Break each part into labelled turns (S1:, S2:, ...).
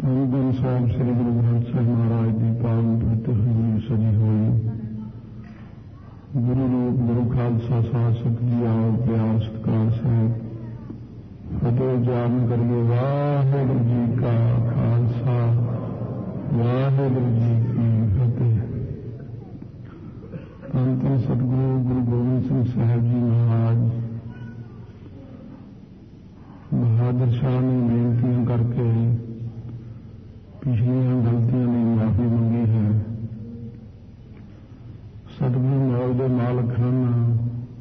S1: ਧੰਨ ਸਾਹਿਬ ਸ੍ਰੀ ਗੁਰੂ ਗ੍ਰੰਥ ਸਾਹਿਬ ਮਹਾਰਾਜ ਦੀ ਪਾਵਨ ਪਵਿੱਤਰ ਹਜ਼ੂਰੀ ਸਜੀ ਹੋਈ ਗੁਰੂ ਰੂਪ ਗੁਰੂ ਖਾਲਸਾ ਸਾਸਕ ਜੀ ਆਓ ਪਿਆਰ ਸਤਿਕਾਰ ਸਾਹਿਬ ਫਤਿਹ ਉਚਾਰਨ ਕਰੀਏ। ਵਾਹਿਗੁਰੂ ਜੀ ਕਾ ਖਾਲਸਾ ਵਾਹਿਗੁਰੂ ਜੀ ਕੀ ਫਤਿਹ। ਧੰਨ ਧੰਨ ਸਤਿਗੁਰੂ ਗੁਰੂ ਗੋਬਿੰਦ ਸਿੰਘ ਸਾਹਿਬ ਜੀ ਮਹਾਰਾਜ ਬਹਾਦਰ ਸ਼ਾਹ ਨੇ ਬੇਨਤੀਆਂ ਕਰਕੇ ਪਿਛਲੀਆਂ ਗਲਤੀਆਂ ਦੀ ਮਾਫੀ ਮੰਗੀ ਹੈ। ਸਤਿਗੁਰੂ ਮੌਲ ਦੇ ਮਾਲਕ ਹਨ,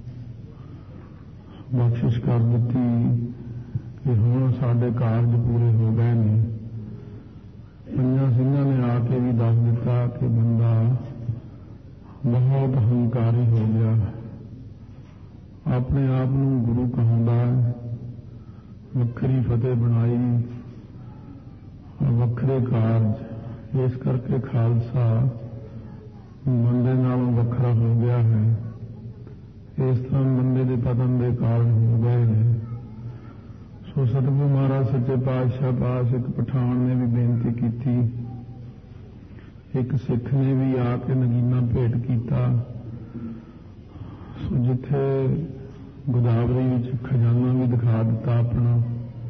S1: ਬਖਸ਼ਿਸ਼ ਕਰ ਦਿੱਤੀ ਕਿ ਹੁਣ ਸਾਡੇ ਕਾਰਜ ਪੂਰੇ ਹੋ ਗਏ ਨੇ। ਪੰਜਾਂ ਸਿੰਘਾਂ ਨੇ ਆ ਕੇ ਵੀ ਦੱਸ ਦਿੱਤਾ ਕਿ ਬੰਦਾ ਬਹੁਤ ਹੰਕਾਰੀ ਹੋ ਗਿਆ, ਆਪਣੇ ਆਪ ਨੂੰ ਗੁਰੂ ਕਹਾਉਂਦਾ, ਵੱਖਰੀ ਫਤਿਹ ਬਣਾਈ, ਵੱਖਰੇ ਕਾਰਜ। ਇਸ ਕਰਕੇ ਖਾਲਸਾ ਬੰਦੇ ਨਾਲੋਂ ਵੱਖਰਾ ਹੋ ਗਿਆ ਹੈ। ਇਸ ਤਰ੍ਹਾਂ ਬੰਦੇ ਦੇ ਪਤਨ ਦੇ ਕਾਰਨ ਹੋ ਗਏ ਨੇ। ਸੋ ਸਤਿਗੁਰੂ ਮਹਾਰਾਜ ਸੱਚੇ ਪਾਤਸ਼ਾਹ ਪਾਸ ਇੱਕ ਪਠਾਨ ਨੇ ਵੀ ਬੇਨਤੀ ਕੀਤੀ, ਇੱਕ ਸਿੱਖ ਨੇ ਵੀ ਆ ਕੇ ਨਗੀਨਾ ਭੇਟ ਕੀਤਾ। ਸੋ ਜਿੱਥੇ ਗੋਦਾਵਰੀ ਵਿੱਚ ਖਜ਼ਾਨਾ ਵੀ ਦਿਖਾ ਦਿੱਤਾ ਆਪਣਾ,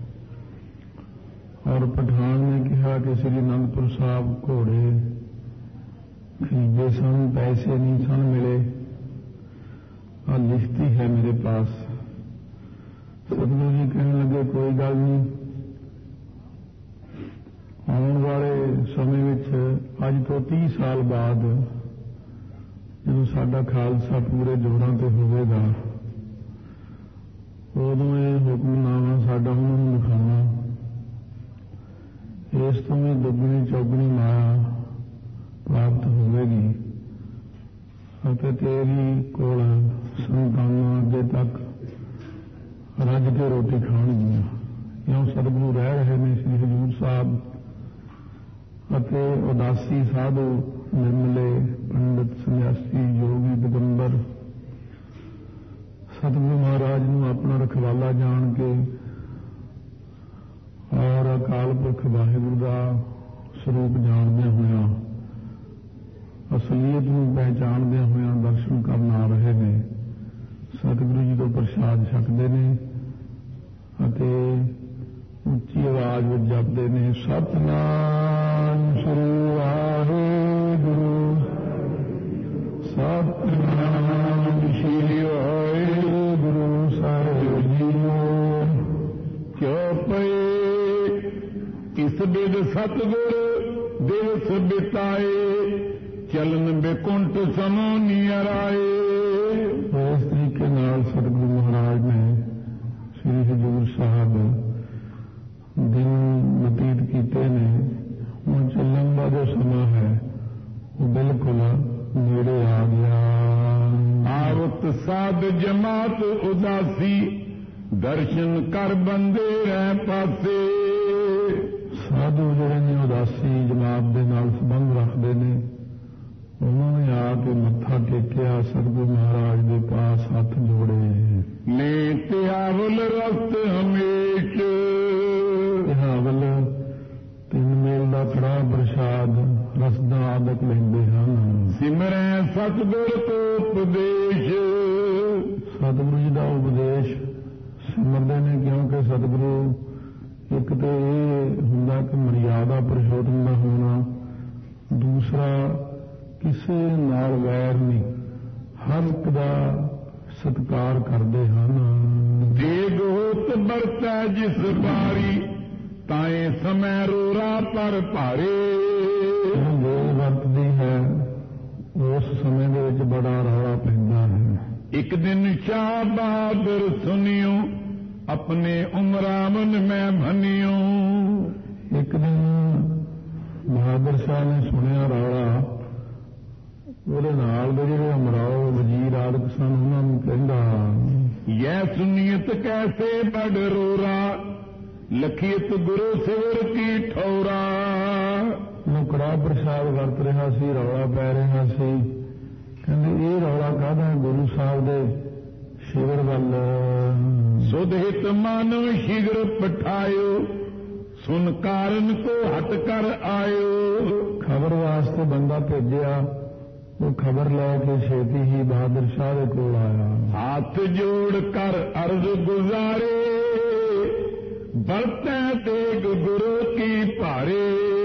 S1: ਔਰ ਪਠਾਨ ਨੇ ਕਿਹਾ ਕਿ ਸ੍ਰੀ ਅਨੰਦਪੁਰ ਸਾਹਿਬ ਘੋੜੇ ਖਰੀਦੇ ਸਨ, ਪੈਸੇ ਨਹੀਂ ਸਨ ਮਿਲੇ, ਆ ਲਿਖਤੀ ਹੈ ਮੇਰੇ ਪਾਸ। ਸਤਿਗੁਰੂ ਜੀ ਕਹਿਣ ਲੱਗੇ ਕੋਈ ਗੱਲ ਨਹੀਂ, ਆਉਣ ਵਾਲੇ ਸਮੇਂ ਵਿੱਚ ਅੱਜ ਤੋਂ 30 ਸਾਲ ਬਾਅਦ ਜਦੋਂ ਸਾਡਾ ਖਾਲਸਾ ਪੂਰੇ ਜੋਰਾਂ ਤੇ ਹੋਵੇਗਾ, ਉਦੋਂ ਇਹ ਹੁਕਮਨਾਮਾ ਸਾਡਾ ਉਹਨਾਂ ਨੂੰ ਦਿਖਾਉਣਾ। ਇਸ ਤੋਂ ਵੀ ਦੁੱਗਣੀ ਚੌਗਣੀ ਮਾਇਆ ਪ੍ਰਾਪਤ ਹੋਵੇਗੀ ਅਤੇ ਤੇਰੀ ਕੋਲ ਸੰਤਾਨਾਂ ਅੱਗੇ ਤੱਕ ਰੱਜ ਕੇ ਰੋਟੀ ਖਾਣਗੀਆਂ। ਇਉਂ ਸਤਿਗੁਰੂ ਰਹਿ ਰਹੇ ਨੇ ਸ੍ਰੀ ਹਜ਼ੂਰ ਸਾਹਿਬ ਅਤੇ ਉਦਾਸੀ ਸਾਧੂ, ਨਿਰਮਲੇ ਪੰਡਿਤ, ਸੰਨਿਆਸੀ, ਯੋਗੀ, ਦਿਗੰਬਰ ਸਤਿਗੁਰੂ ਮਹਾਰਾਜ ਨੂੰ ਆਪਣਾ ਰਖਵਾਲਾ ਜਾਣ ਕੇ ਔਰ ਅਕਾਲ ਪੁਰਖ ਵਾਹਿਗੁਰੂ ਦਾ ਸਰੂਪ ਜਾਣਦਿਆਂ ਹੋਇਆਂ, ਅਸਲੀਅਤ ਨੂੰ ਪਹਿਚਾਣਦਿਆਂ ਹੋਇਆਂ ਦਰਸ਼ਨ ਕਰਨ ਆ ਰਹੇ ਨੇ। ਸਤਿਗੁਰੂ ਜੀ ਤੋਂ ਪ੍ਰਸ਼ਾਦ ਛਕਦੇ ਨੇ ਅਤੇ ਉੱਚੀ ਆਵਾਜ਼ ਵਿੱਚ ਜਪਦੇ ਨੇ, ਸਤਿਨਾਮ ਸ੍ਰੀ ਵਾਹਿਗੁਰੂ, ਸਤਿਨਾਮ ਸ੍ਰੀ ਵਾਹਿਗੁਰੂ ਸਾਹਿਬ ਜੀਓ। ਕਿਉ ਪਏ ਇਸ ਬਿਦ ਸਤਿਗੁਰ ਦਿਵਸ ਬਿਤਾਏ, ਚਲਨ ਬੇਕੁੰਠ ਸਮੋ ਨੀਅਰ ਆਏ। ਇਸ ਤਰੀਕੇ ਨਾਲ ਸਤਿਗੁਰੂ ਮਹਾਰਾਜ ਨੇ ਸ੍ਰੀ ਹਜ਼ੂਰ ਸਾਹਿਬ ਦਿਨ ਬਤੀਤ ਕੀਤੇ ਨੇ। ਹੁਣ ਚੱਲਣ ਦਾ ਜੋ ਸਮਾਂ ਹੈ ਉਹ ਬਿਲਕੁਲ ਨੇੜੇ ਆ ਗਿਆ। ਆਵਤ ਸਾਧ ਜਮਾਤ ਉਦਾਸੀ, ਦਰਸ਼ਨ ਕਰ ਬੰਦੇ ਰਹਿ ਪਾਸੇ। ਸਾਧੂ ਜਿਹੜੇ ਨੇ ਉਦਾਸੀ ਜਮਾਤ ਦੇ ਨਾਲ ਸੰਬੰਧ ਰੱਖਦੇ ਨੇ, ਉਹਨਾਂ ਨੇ ਆ ਕੇ ਮੱਥਾ ਟੇਕਿਆ, ਸਤਿਗੁਰੂ ਮਹਾਰਾਜ ਦੇ ਪਾਸ ਹੱਥ ਜੋੜੇ। ਨੇ ਤਿਆਵਲ ਰਸਤ ਹਮੇਸ਼, ਤਿਆਵਲ ਤਿੰਨ ਮੇਲ ਦਾ ਕੜਾਹ ਪ੍ਰਸ਼ਾਦ ਰਸਦਾ ਆਦਿਕ ਲੈਂਦੇ ਹਨ। ਸਿਮਰੈ ਸਤਿਗੁਰ ਤੋਂ ਉਪਦੇਸ਼, ਸਤਿਗੁਰੂ ਜੀ ਦਾ ਉਪਦੇਸ਼ ਸਿਮਰਦੇ ਨੇ, ਕਿਉਂਕਿ ਸਤਿਗੁਰੂ ਇੱਕ ਤੇ ਇਹ ਹੁੰਦਾ ਕਿ ਮਰਿਆਦਾ ਪੁਰਸ਼ੋਤਮ ਦਾ ਹੋਣਾ, ਦੂਸਰਾ ਕਿਸੇ ਨਾਲ ਵੈਰ ਨਹੀਂ, ਹਰ ਇੱਕ ਦਾ ਸਤਿਕਾਰ ਕਰਦੇ ਹਨ। ਦੇਗ ਹੋਤ ਵਰਤੈ ਜਿਸ ਬਾਰੀ, ਤਾਏ ਸਮੈ ਰੋਰਾ ਪਰ ਭਾਰੇ। ਜੋ ਵਰਤਦੀ ਹੈ ਉਸ ਸਮੇਂ ਦੇ ਵਿੱਚ ਬੜਾ ਰੌਲਾ ਪੈਂਦਾ ਹੈ। ਇੱਕ ਦਿਨ ਸ਼ਾਹ ਬਹਾਦਰ ਸੁਨਿਓ, ਆਪਣੇ ਉਮਰਾਵਨ ਮੈਂ ਭਨਿਓ। ਇੱਕ ਦਿਨ ਬਹਾਦਰ ਸ਼ਾਹ ਨੇ ਸੁਣਿਆ ਰੌਲਾ, ਉਹਦੇ ਨਾਲ ਦੇ ਜਿਹੜੇ ਅਮਰਾਓ ਵਜ਼ੀਰ ਆਦਿਕ ਸਨ ਉਹਨਾਂ ਨੂੰ ਕਹਿੰਦਾ, ਯੈ ਸੁਨੀਅਤ ਕੈਸੇ ਬੜ ਰੋਰਾ, ਲਖੀਤ ਗੁਰੂ ਸਿਵਰ ਕੀ ਠੌਰਾ। ਉਹ ਕੜਾਹ ਪ੍ਰਸ਼ਾਦ ਵਰਤ ਰਿਹਾ ਸੀ, ਰੌਲਾ ਪੈ ਰਿਹਾ ਸੀ। ਕਹਿੰਦੇ ਇਹ ਰੌਲਾ ਕਾਹਦਾ? ਗੁਰੂ ਸਾਹਿਬ ਦੇ ਸ਼ਿਵਰ ਵੱਲ। ਸੁਧ ਹਿਤ ਮਾਨਵ ਸ਼ੀਘਰ ਪਠਾਇਓ, ਸੁਨ ਕਾਰਨ ਕੋ ਹਟ ਕਰ ਆਇਓ।
S2: ਖਬਰ ਵਾਸਤੇ ਬੰਦਾ ਭੇਜਿਆ, ਉਹ ਖਬਰ ਲੈ ਕੇ ਛੇਤੀ ਹੀ ਬਹਾਦਰ ਸ਼ਾਹ ਦੇ ਕੋਲ ਆਇਆ।
S1: ਹੱਥ ਜੋੜ ਕਰ ਅਰਜ਼ ਗੁਜ਼ਾਰੇ, ਵਰਤੈ ਤੇਗ ਗੁਰੂ ਕੀ ਭਾਰੇ।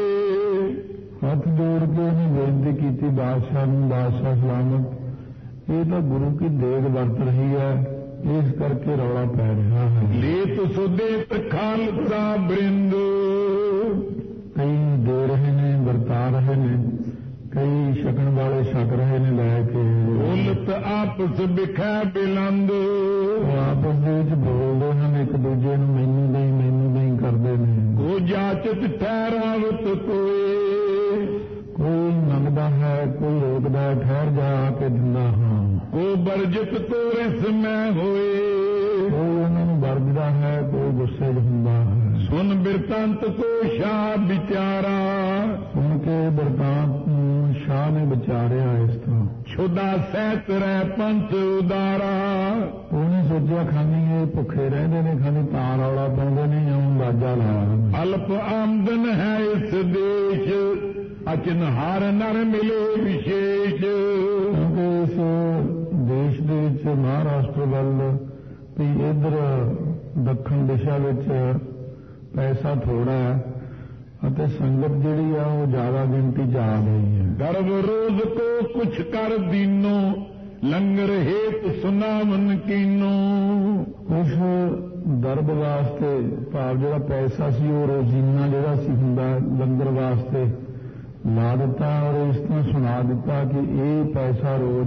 S2: ਹੱਥ ਜੋੜ ਕੇ ਉਹਨੇ ਬੇਨਤੀ ਕੀਤੀ ਬਾਦਸ਼ਾਹ ਨੂੰ, ਬਾਦਸ਼ਾਹ ਸਲਾਮਤ, ਇਹ ਤਾਂ ਗੁਰੂ ਕੀ ਦੇਗ ਵਰਤ ਰਹੀ ਹੈ, ਇਸ ਕਰਕੇ ਰੌਲਾ ਪੈ ਰਿਹਾ ਹੈ।
S1: ਲੀਤ ਸੁਦੇਤ ਖਾਲਸਾ ਬ੍ਰਿੰਦ,
S2: ਕਈ ਦੇ ਰਹੇ ਨੇ, ਵਰਤਾ ਰਹੇ ਨੇ, ਕਈ ਛਕਣ ਵਾਲੇ ਛਕ ਰਹੇ ਨੇ ਲੈ ਕੇ।
S1: ਉਲਤ ਆਪਸ ਬਿਖੈ ਬਿਲੰਦ,
S2: ਉਹ ਆਪਸ ਦੇ ਵਿੱਚ ਬੋਲਦੇ ਹਨ ਇੱਕ ਦੂਜੇ ਨੂੰ, ਮੈਨੂੰ ਨਹੀਂ ਕਰਦੇ ਨੇ।
S1: ਕੋ ਜਾਚਤ ਠਹਿਰਾਵਤ ਕੋਏ,
S2: ਕੋਈ ਮੰਗਦਾ ਹੈ, ਕੋਈ ਰੋਕਦਾ ਹੈ, ਠਹਿਰ ਜਾ ਕੇ ਦਿੰਦਾ ਹਾਂ।
S1: ਕੋ ਬਰਜਤ ਤੋਰਿਸ ਮੈਂ ਹੋਏ,
S2: ਕੋਈ ਉਹਨਾਂ ਨੂੰ ਵਰਜਦਾ ਹੈ, ਕੋਈ ਗੁੱਸੇ 'ਚ ਹੁੰਦਾ ਹੈ।
S1: ਸੁਨ ਬਿਰਤੰਤ ਕੋ ਸ਼ਾਹ ਵਿਚਾਰਾ,
S2: ਸੁਣ ਕੇ ਬਿਰਤਾਂਤ ਨੂੰ ਸ਼ਾਹ ਨੇ ਵਿਚਾਰਿਆ ਇਸ ਤਰ੍ਹਾਂ।
S1: ਛੁਦਾ ਸਹਿਤ ਰਹਿ ਪੰਥ ਉਦਾਰਾ,
S2: ਉਹਨੇ ਸੋਚਿਆ ਖਾਨੀ ਇਹ ਭੁੱਖੇ ਰਹਿੰਦੇ ਨੇ, ਖਾਨੀ ਤਾਂ ਰੌਲਾ ਪਾਉਂਦੇ ਨੇ ਜਾਂ ਬਾਜਾ ਲਾਇਆ।
S1: ਅਲਪ ਆਮਦਨ ਹੈ ਇਸ ਦੇਸ਼, ਅਚਨਹਾਰ ਨਰ ਮਿਲੇ ਵਿਸ਼ੇਸ਼।
S2: ਕਿਉਂਕਿ ਇਸ ਦੇਸ਼ ਦੇ ਵਿੱਚ ਮਹਾਰਾਸ਼ਟਰ ਵੱਲ ਵੀ ਇਧਰ ਦੱਖਣ ਦਿਸ਼ਾ ਵਿੱਚ ਪੈਸਾ ਥੋੜਾ ਹੈ ਅਤੇ ਸੰਗਤ ਜਿਹੜੀ ਆ ਉਹ ਜ਼ਿਆਦਾ ਗਿਣਤੀ 'ਚ ਆ ਗਈ ਹੈ।
S1: ਗਰਭ ਰੋਜ਼ ਕੋ ਕੁਛ ਕਰ ਦੀਨੋ, ਲੰਗਰ ਹੇਤ ਸੁਨਾਵਨ ਕੀਨੋ।
S2: ਉਸ ਦਰਦ ਵਾਸਤੇ ਭਾਵ ਜਿਹੜਾ ਪੈਸਾ ਸੀ ਉਹ ਰੋਜ਼ੀਨਾ ਜਿਹੜਾ ਸੀ ਹੁੰਦਾ ਲੰਗਰ ਵਾਸਤੇ ਲਾ ਦਿੱਤਾ, ਔਰ ਇਸ ਤਰ੍ਹਾਂ ਸੁਣਾ ਦਿੱਤਾ ਕਿ ਇਹ ਪੈਸਾ ਰੋਜ਼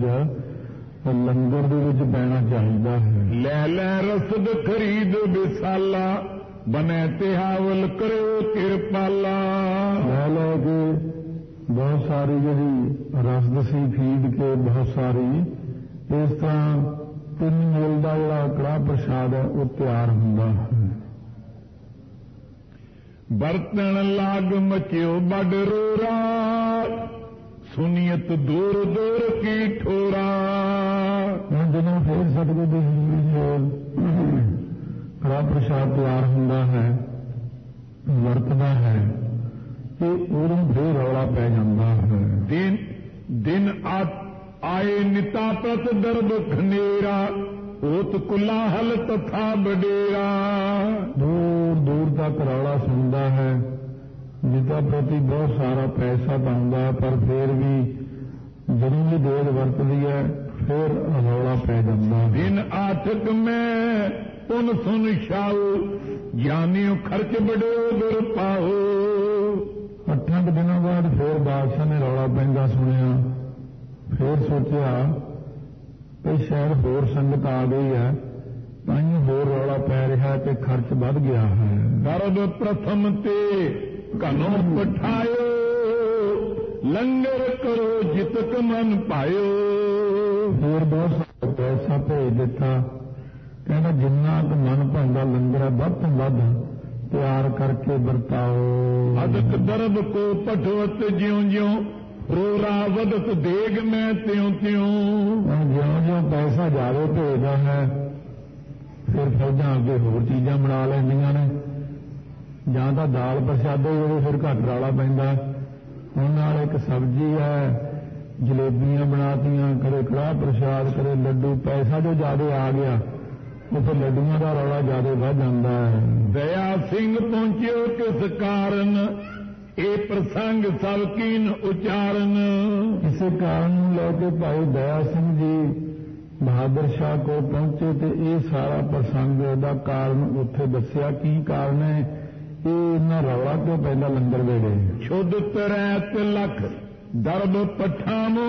S2: ਲੰਗਰ ਦੇ ਵਿੱਚ ਪੈਣਾ ਚਾਹੀਦਾ ਹੈ।
S1: ਲੈ ਲੈ ਰਸਦ ਖਰੀਦ ਵਿਸਾਲਾ, ਬਨੇ ਤਿਹਾਵਲ ਕਰਿਓ ਕਿਰਪਾਲਾ।
S2: ਲੈ ਲੈ ਕੇ ਬਹੁਤ ਸਾਰੀ ਜਿਹੜੀ ਰਸਦ ਸੀ ਖਰੀਦ ਕੇ ਬਹੁਤ ਸਾਰੀ, ਇਸ ਤਰ੍ਹਾਂ 3 ਮੇਲ ਦਾ ਜਿਹੜਾ ਕੜਾਹ ਪ੍ਰਸ਼ਾਦ ਹੈ ਉਹ ਤਿਆਰ ਹੁੰਦਾ ਹੈ।
S1: ਬਰਤਨ ਲਾਗ ਮਚਿਓ ਬੜ ਰੋਰਾ, ਸੁਨੀਅਤ ਦੂਰ ਦੂਰ ਕੀ ਠੋਰਾ।
S2: ਹੁਣ ਜਦੋਂ ਫੇਰ ਸਤਿਗੁਰੂ ਦੀ ਹਜ਼ੂਰੀ 'ਚ ਕੜਾਹ ਪ੍ਰਸ਼ਾਦ ਤਿਆਰ ਹੁੰਦਾ ਹੈ, ਵਰਤਦਾ ਹੈ, ਤੇ ਉਦੋਂ ਫੇਰ ਰੌਲਾ ਪੈ ਜਾਂਦਾ ਹੈ।
S1: ਦਿਨ ਆਏ ਨਿਤਾ ਪ੍ਰਤ ਦਰਬ ਖਨੇਰਾ, ਓਤ ਕੁਲਾਹਲ ਤਥਾ ਬਡੇਰਾ।
S2: ਦੂਰ ਦੂਰ ਤੱਕ ਰੌਲਾ ਸੁਣਦਾ ਹੈ, ਨਿਤਾ ਪ੍ਰਤੀ ਬਹੁਤ ਸਾਰਾ ਪੈਸਾ ਪਾਉਂਦਾ, ਪਰ ਫੇਰ ਵੀ ਜਦੋਂ ਵੀ ਦੇਗ ਵਰਤਦੀ ਹੈ ਫੇਰ ਰੌਲਾ ਪੈ ਜਾਂਦਾ।
S1: ਦਿਨ ਆਠਕ ਮੈਂ ਪੁਨ ਸੁਨ ਛਾਉ, ਗਿਆਨੀਓ ਖਰਚ ਬੜਿਓ ਗੁਰ ਪਾਓ।
S2: 8 ਦਿਨਾਂ ਬਾਅਦ ਫੇਰ ਬਾਦਸ਼ਾਹ ਨੇ ਰੌਲਾ ਪੈਂਦਾ ਸੁਣਿਆ, ਫੇਰ ਸੋਚਿਆ ਵੀ ਸ਼ਾਇਦ ਹੋਰ ਸੰਗਤ ਆ ਗਈ ਹੈ, ਤਾਂ ਹੀ ਹੋਰ ਰੌਲਾ ਪੈ ਰਿਹਾ ਤੇ ਖਰਚ ਵੱਧ ਗਿਆ ਹੈ।
S1: ਗਰਭ ਪ੍ਰਥਮ ਤੇ ਘਨੋ ਪਠਾਇਓ, ਲੰਗਰ ਕਰੋ ਜਿਤਕ ਮਨ ਪਾਇਓ।
S2: ਹੋਰ ਬਹੁਤ ਸਾਰਾ ਪੈਸਾ ਭੇਜ ਦਿੱਤਾ, ਕਹਿੰਦਾ ਜਿੰਨਾ ਕੁ ਮਨ ਭਾਉਂਦਾ ਲੰਗਰ ਹੈ ਵੱਧ ਤੋਂ ਵੱਧ ਤਿਆਰ ਕਰਕੇ ਵਰਤਾਓ।
S1: ਅਦਕ ਦਰਬ ਕੋ ਪਠਵਤ ਜਿਉਂ ਜਿਉਂ, ਰੋਰਾ ਵਧਤ ਦੇਗ ਮੈਂ ਤਿਉਂ ਤਿਉਂ।
S2: ਜਿਉਂ ਜਿਉਂ ਪੈਸਾ ਜ਼ਿਆਦਾ ਭੇਜਦਾ ਹੈ, ਫਿਰ ਫੌਜਾਂ ਅੱਗੇ ਹੋਰ ਚੀਜ਼ਾਂ ਬਣਾ ਲੈਂਦੀਆਂ ਨੇ, ਜਾਂ ਤਾਂ ਦਾਲ ਪ੍ਰਸ਼ਾਦੇ ਜਿਹੜੇ ਫਿਰ ਘੱਟ ਰੌਲਾ ਪੈਂਦਾ। ਹੁਣ ਨਾਲ ਇੱਕ ਸਬਜ਼ੀ ਹੈ, ਜਲੇਬੀਆਂ ਬਣਾਤੀਆਂ, ਕਦੇ ਕੜਾਹ ਪ੍ਰਸ਼ਾਦ, ਕਦੇ ਲੱਡੂ। ਪੈਸਾ ਜੋ ਜ਼ਿਆਦਾ ਆ ਗਿਆ ਉਹ ਫਿਰ ਲੱਡੂਆਂ ਦਾ ਰੌਲਾ ਜ਼ਿਆਦਾ ਵੱਧ ਜਾਂਦਾ ਹੈ।
S1: ਦਇਆ ਸਿੰਘ ਪਹੁੰਚਿਓ ਕਿਸ ਕਾਰਨ, ਇਹ ਪ੍ਰਸੰਗ ਸਭ ਕੀਨ ਉਚਾਰਨ।
S2: ਇਸੇ ਕਾਰਨ ਨੂੰ ਲੈ ਕੇ ਭਾਈ ਦਇਆ ਸਿੰਘ ਜੀ ਬਹਾਦਰ ਸ਼ਾਹ ਕੋਲ ਪਹੁੰਚੇ ਤੇ ਇਹ ਸਾਰਾ ਪ੍ਰਸੰਗ ਦਾ ਕਾਰਨ ਉੱਥੇ ਦੱਸਿਆ। ਕੀ ਕਾਰਨ ਹੈ ਇਹ ਇੰਨਾ ਰੌਲਾ ਕਿਉਂ ਪੈਂਦਾ ਲੰਗਰ ਵੇਲੇ?
S1: ਛੁੱਧ ਤਰੈਤ ਲੱਖ ਦਰਬ ਪਠਾਮੋ,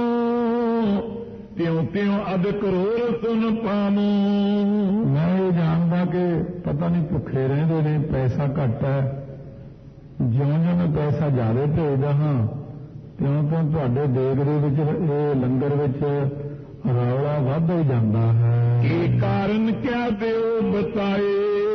S1: ਤਿਉਂ ਤਿਉਂ ਅਦਕ ਰੋਰ ਸੁਨ ਪਾਮੋ।
S2: ਮੈਂ ਇਹ ਜਾਣਦਾ ਕਿ ਪਤਾ ਨਹੀਂ ਭੁੱਖੇ ਰਹਿੰਦੇ ਨੇ, ਪੈਸਾ ਘੱਟ ਹੈ। ਜਿਉਂ ਜਿਉਂ ਮੈਂ ਪੈਸਾ ਜ਼ਿਆਦਾ ਭੇਜਦਾ ਹਾਂ ਤਿਉਂ ਤਿਉਂ ਤੁਹਾਡੇ ਦੇਗ ਦੇ ਵਿੱਚ ਇਹ ਲੰਗਰ ਵਿੱਚ ਰੌਲਾ ਵੱਧ ਹੀ ਜਾਂਦਾ ਹੈ।
S1: ਇਹ ਕਾਰਨ ਕਿਆ ਦਿਓ ਬਤਾਏ,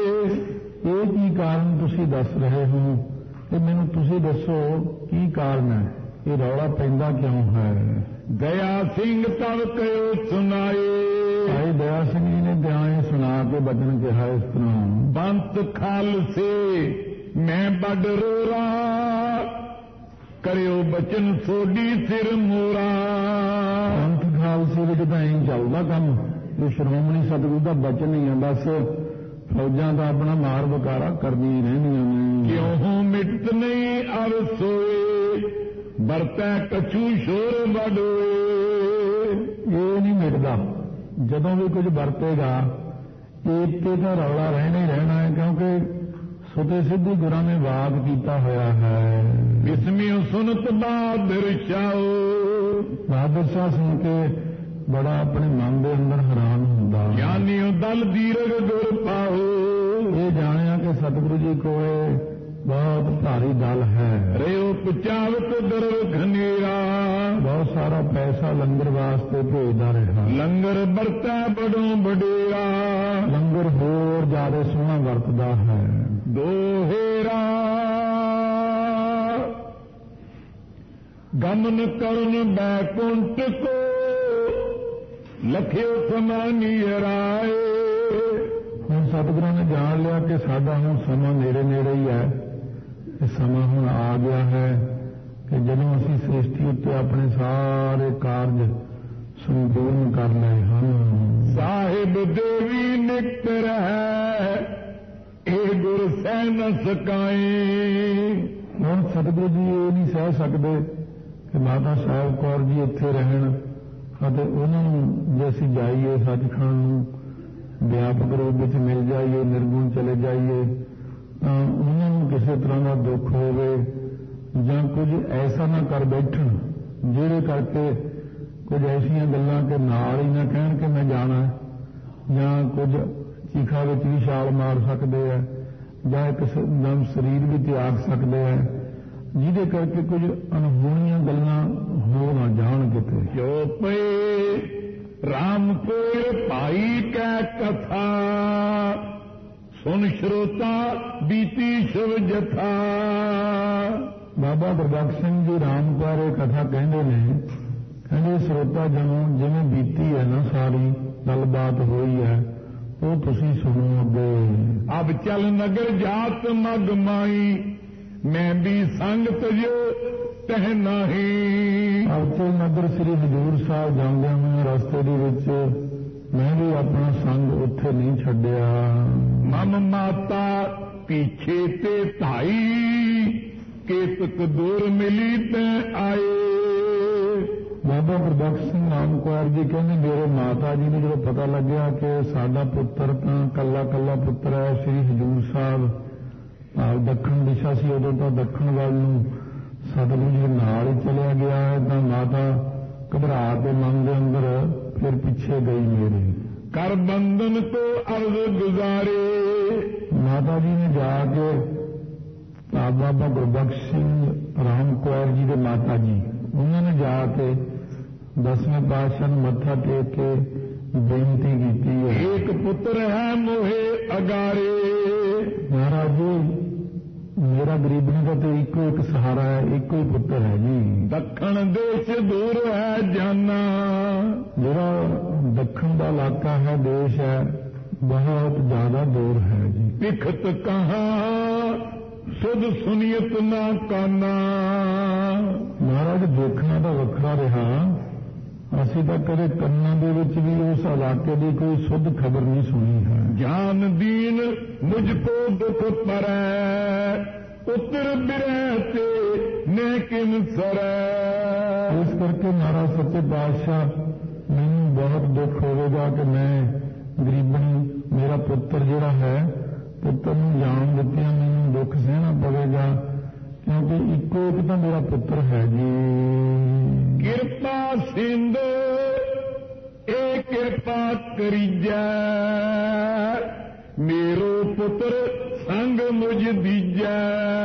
S2: ਇਹ ਕੀ ਕਾਰਨ ਤੁਸੀਂ ਦੱਸ ਰਹੇ ਹੋ ਤੇ ਮੈਨੂੰ ਤੁਸੀਂ ਦੱਸੋ ਕੀ ਕਾਰਨ ਹੈ, ਇਹ ਰੌਲਾ ਪੈਂਦਾ ਕਿਉਂ ਹੈ?
S1: ਦਇਆ ਸਿੰਘ ਤਵ ਕਹਿਓ ਸੁਨਾਏ,
S2: ਭਾਈ ਦਇਆ ਸਿੰਘ ਜੀ ਨੇ ਦਿਆਂ ਸੁਣਾ ਕੇ ਬਚਨ ਕਿਹਾ ਇਸ ਤਰ੍ਹਾਂ।
S1: ਬੰਤ ਖਾਲਸੇ मैं बड़ रोरा करियो बचन सोडी सिर मोरा।
S2: ਪੰਥ ਖਾਲਸੇ ਵਿੱਚ ਤਾਂ ਐਂ ਚੱਲਦਾ ਕੰਮ, ਇਹ ਸ਼੍ਰੋਮਣੀ ਸਤਿਗੁਰੂ ਦਾ ਬਚਨ ਹੀ ਆ, ਬਸ ਫੌਜਾਂ ਤਾਂ ਆਪਣਾ ਮਾਰ ਵਕਾਰਾ ਕਰਦੀਆਂ ਰਹਿੰਦੀਆਂ ਨੇ।
S1: ਕਿਉਂ ਮਿਟਤ ਨਹੀਂ ਅਰ ਸੋਏ ਵਰਤੈ ਕਛੂ ਸ਼ੋਰ ਵਡੋਏ।
S2: ਇਹ ਨਹੀਂ ਮਿਟਦਾ, ਜਦੋਂ ਵੀ ਕੁਝ ਵਰਤੇਗਾ ਇੱਥੇ ਤਾਂ ਰੌਲਾ ਰਹਿਣਾ ਹੀ ਰਹਿਣਾ ਹੈ, ਕਿਉਂਕਿ ਸੁਤੇ ਸਿੱਧੀ ਗੁਰਾਂ ਨੇ ਵਾਕ ਕੀਤਾ ਹੋਇਆ ਹੈ।
S1: ਬਿਸਮਿਉ ਸੁਨਤ ਬਹਾਦਰ ਸ਼ਾਹ।
S2: ਬਹਾਦਰ ਸ਼ਾਹ ਸੁਣ ਕੇ ਬੜਾ ਆਪਣੇ ਮਨ ਦੇ ਅੰਦਰ ਹੈਰਾਨ ਹੁੰਦਾ।
S1: ਗਿਆਨੀਓ ਦਲ ਦੀਰਘ ਗੁਰ ਪਾਓ।
S2: ਇਹ ਜਾਣਿਆ ਕਿ ਸਤਿਗੁਰੂ ਜੀ ਕੋਲ ਬਹੁਤ ਭਾਰੀ ਦਲ ਹੈ।
S1: ਰਿਓ ਪਚਾਵਤ ਦਰਵ ਘਨੇਰਾ।
S2: ਬਹੁਤ ਸਾਰਾ ਪੈਸਾ ਲੰਗਰ ਵਾਸਤੇ ਭੇਜਦਾ ਰਿਹਾ।
S1: ਲੰਗਰ ਵਰਤੈ ਬੜੋਂ ਵਡੇਰਾ।
S2: ਲੰਗਰ ਹੋਰ ਜ਼ਿਆਦਾ ਸੋਹਣਾ ਵਰਤਦਾ ਹੈ।
S1: ਦੋਹੇਰਾ ਗਮਨ ਕਰਨ ਬੈਕੁੰਠ ਕੋ ਲਖਿਓ ਸਮਾਨੀਏ ਰਾਏ।
S2: ਹੁਣ ਸਤਿਗੁਰਾਂ ਨੇ ਜਾਣ ਲਿਆ ਕਿ ਸਾਡਾ ਹੁਣ ਸਮਾਂ ਨੇੜੇ ਨੇੜੇ ਹੀ ਹੈ। ਇਹ ਸਮਾਂ ਹੁਣ ਆ ਗਿਆ ਹੈ ਕਿ ਜਦੋਂ ਅਸੀਂ ਸ੍ਰਿਸ਼ਟੀ ਉੱਤੇ ਆਪਣੇ ਸਾਰੇ ਕਾਰਜ ਸੰਪੂਰਨ ਕਰ ਲਏ ਹਨ।
S1: ਸਾਹਿਬ ਦੇਵੀ ਨਿਕਟ ਰਹਿ ਇਹ ਗੁਰ ਸਹਿ ਨ ਸਕਾਏ।
S2: ਹੁਣ ਸਤਿਗੁਰੂ ਜੀ ਇਹ ਨਹੀਂ ਸਹਿ ਸਕਦੇ ਕਿ ਮਾਤਾ ਸਾਹਿਬ ਕੌਰ ਜੀ ਇੱਥੇ ਰਹਿਣ ਅਤੇ ਉਹਨਾਂ ਨੂੰ ਜੇ ਅਸੀਂ ਜਾਈਏ ਸੱਚਖੰਡ ਨੂੰ ਵਿਆਪਕ ਰੂਪ ਵਿੱਚ ਮਿਲ ਜਾਈਏ, ਨਿਰਗੁਣ ਚਲੇ ਜਾਈਏ, ਤਾਂ ਉਹਨਾਂ ਨੂੰ ਕਿਸੇ ਤਰ੍ਹਾਂ ਦਾ ਦੁੱਖ ਹੋਵੇ ਜਾਂ ਕੁਝ ਐਸਾ ਨਾ ਕਰ ਬੈਠਣ ਜਿਹੜੇ ਕਰਕੇ ਕੁਝ ਐਸੀਆਂ ਗੱਲਾਂ ਕਿ ਨਾਲ ਹੀ ਨਾ ਕਹਿਣ ਕਿ ਮੈਂ ਜਾਣਾ, ਜਾਂ ਕੁਝ ਚੀਖਾ ਵਿੱਚ ਵੀ ਛਾਲ ਮਾਰ ਸਕਦੇ ਆ, ਜਾਂ ਇੱਕ ਦਮ ਸਰੀਰ ਵੀ ਤਿਆਗ ਸਕਦੇ ਆ, ਜਿਹਦੇ ਕਰਕੇ ਕੁਝ ਅਣਹੋਣੀਆਂ ਗੱਲਾਂ ਹੋ ਨਾ ਜਾਣ ਕਿਤੇ।
S1: ਜੋ ਪਏ ਰਾਮ ਕੋਇ ਭਾਈ ਕੈ ਕਥਾ ਸੁਨ ਸ਼ਰੋਤਾ ਬੀਤੀ ਸ਼ਿਵ ਜਥਾ।
S2: ਬਾਬਾ ਗੁਰਬਖਸ਼ ਸਿੰਘ ਜੀ ਰਾਮ ਬਾਰੇ ਕਥਾ ਕਹਿੰਦੇ ਨੇ, ਕਹਿੰਦੇ ਸਰੋਤਾ ਜਨੋਂ ਜਿਵੇਂ ਬੀਤੀ ਹੈ ਨਾ ਸਾਰੀ ਗੱਲਬਾਤ ਹੋਈ ਹੈ ਉਹ ਤੁਸੀਂ ਸੁਣੋ ਅੱਗੇ।
S1: ਅਬ ਚਲ ਨਗਰ ਜਾਤ ਮਗ ਮਾਈ ਮੈਂ ਵੀ ਸੰਗ ਤਜੋ ਤਹਿ ਨਾਹੀ।
S2: ਅਬ ਚਲ ਨਗਰ ਸ੍ਰੀ ਹਜ਼ੂਰ ਸਾਹਿਬ ਜਾਂਦਿਆਂ ਹੋਏ ਰਸਤੇ ਦੇ ਵਿੱਚ ਮੈਂ ਵੀ ਆਪਣਾ ਸੰਗ ਉੱਥੇ ਨਹੀਂ ਛੱਡਿਆ।
S1: ਮਮ ਮਾਤਾ ਪੀਛੇ ਤੇ ਧਾਈ ਕੇਤਕ ਦੂਰ ਮਿਲੀ ਤੈ ਆਏ।
S2: ਬਾਬਾ ਗੁਰਬਖਸ਼ ਸਿੰਘ ਨਾਮ ਕੌਰ ਜੀ ਕਹਿੰਦੇ ਮੇਰੇ ਮਾਤਾ ਜੀ ਨੂੰ ਜਦੋਂ ਪਤਾ ਲੱਗਿਆ ਕਿ ਸਾਡਾ ਪੁੱਤਰ ਤਾਂ ਕੱਲਾ ਕੱਲਾ ਪੁੱਤਰ ਹੈ, ਸ੍ਰੀ ਹਜ਼ੂਰ ਸਾਹਿਬ ਦੱਖਣ ਦਿਸ਼ਾ ਸੀ ਉਦੋਂ ਤਾਂ ਦੱਖਣ ਵੱਲ ਨੂੰ ਸਤਿਗੁਰੂ ਜੀ ਨਾਲ ਹੀ ਚਲਿਆ ਗਿਆ ਹੈ, ਤਾਂ ਮਾਤਾ ਘਬਰਾ ਕੇ ਮਨ ਦੇ ਅੰਦਰ ਫਿਰ ਪਿੱਛੇ ਗਈ ਮੇਰੇ।
S1: ਕਰ ਬੰਧਨ ਤੋਂ ਅਰਜ਼ ਗੁਜ਼ਾਰੇ। ਮਾਤਾ
S2: ਜੀ ਨੇ ਜਾ ਕੇ ਬਾਬਾ ਗੁਰਬਖਸ਼ ਸਿੰਘ ਰਾਮ ਕੌਰ ਜੀ ਦੇ ਮਾਤਾ ਜੀ ਉਹਨਾਂ ਨੇ ਜਾ ਕੇ 10ਵੇਂ ਪਾਤਸ਼ਾਹ ਨੂੰ ਮੱਥਾ ਟੇਕ ਕੇ ਬੇਨਤੀ ਕੀਤੀ ਹੈ।
S1: ਇੱਕ ਪੁੱਤਰ ਹੈ ਮੋਹੇ ਅਗਾਰੇ।
S2: ਮਹਾਰਾਜ ਜੀ ਮੇਰਾ ਗਰੀਬਣੀ ਦਾ ਤੇ ਇੱਕੋ ਇੱਕ ਸਹਾਰਾ ਹੈ, ਇੱਕੋ ਹੀ ਪੁੱਤਰ ਹੈ ਜੀ।
S1: ਦੱਖਣ ਦੇਸ਼ ਦੂਰ ਹੈ ਜਾਨਾ।
S2: ਜਿਹੜਾ ਦੱਖਣ ਦਾ ਇਲਾਕਾ ਹੈ, ਦੇਸ਼ ਹੈ, ਬਹੁਤ ਜ਼ਿਆਦਾ ਦੂਰ ਹੈ ਜੀ।
S1: ਪਿਖਤ ਕਹਾਂ ਸੁਧ ਸੁਨੀਅਤ ਨਾ ਕਾਨਾ।
S2: ਮਹਾਰਾਜ ਦੇਖਣਾ ਤਾਂ ਵੱਖਰਾ ਰਿਹਾ, ਅਸੀਂ ਤਾਂ ਕਦੇ ਕੰਨਾਂ ਦੇ ਵਿੱਚ ਵੀ ਉਸ ਇਲਾਕੇ ਦੀ ਕੋਈ ਸੁੱਧ ਖਬਰ ਨਹੀਂ ਸੁਣੀ ਹੈ।
S1: ਜਾਨ ਦੀਨ ਮੁਝ ਕੋ ਦੁਖ ਪਰੈ ਉਤਰ ਬਿਰਹਿ ਤੇ ਨੇ ਕਿਨ ਸਰੈ।
S2: ਇਸ ਕਰਕੇ ਮਹਾਰਾਜ ਸੱਚੇ ਪਾਤਸ਼ਾਹ ਮੈਨੂੰ ਬਹੁਤ ਦੁੱਖ ਹੋਵੇਗਾ ਕਿ ਮੈਂ ਗਰੀਬਣੀ ਮੇਰਾ ਪੁੱਤਰ ਜਿਹੜਾ ਹੈ, ਪੁੱਤਰ ਨੂੰ ਜਾਣ ਦਿੱਤਿਆਂ ਮੈਨੂੰ ਦੁੱਖ ਸਹਿਣਾ ਪਵੇਗਾ, ਕਿਉਂਕਿ ਇੱਕੋ ਇੱਕ ਤਾਂ ਮੇਰਾ ਪੁੱਤਰ ਹੈ ਜੀ। ਕਿਰਪਾ ਸਿੰਧ ਇਹ ਕਿਰਪਾ ਕਰੀਜੈ ਮੇਰੋ ਪੁੱਤਰ ਸੰਗ ਮੁਝ ਦੀਜੈ।